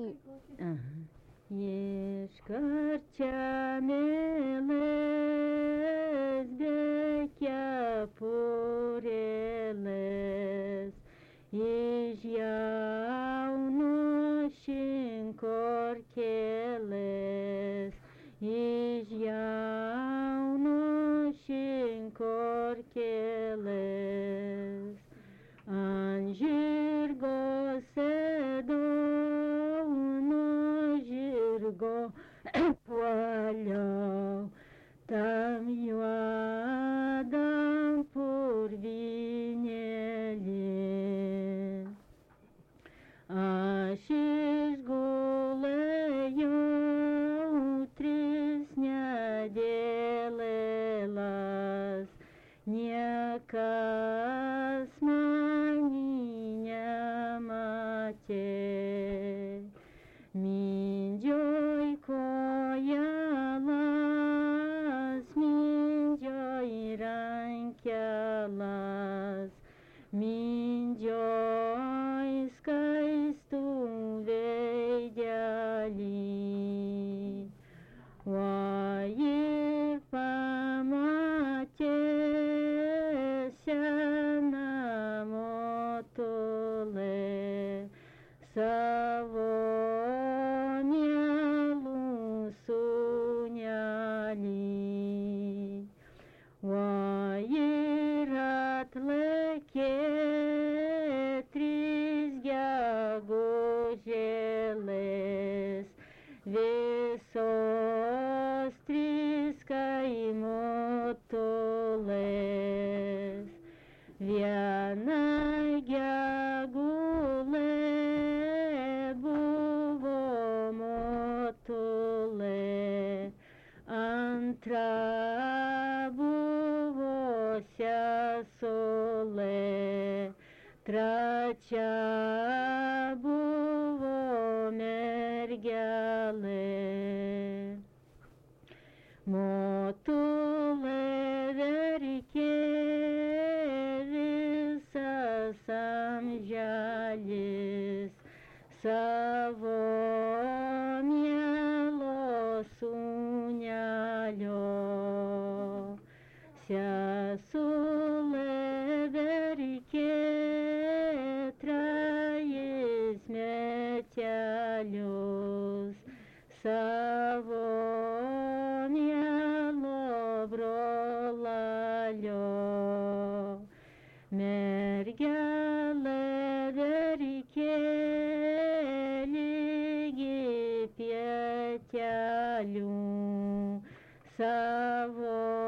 Iškarčiamėlės be kepurėlės, iš jauno šinkorkėlės, iš jauno šinkorkėlės. Ant žirgo sėdau, nuo žirgo puoliau, tam juodam purvynėlį. Aš išgulėjau 3 nedėlėlas, niekas manį nematė. Mindžioj kojelas, mindžioj rankelas, mindžioj skaistų veidelį. O ir pamatė seną motulę, savo mielų sūnelį. O ir atlėkė 3 gegužėlės, visos 3 kaimotulės. Viena gegulė buvo motulė, antra buvo sesulė, trečia buvo mergelė. Motulė verkė visas amželis, savo mielo sūnelio. Sesulė verkė 3 metelius, savo mielo brolalio. Mergelė verkė lygi pietelių, savo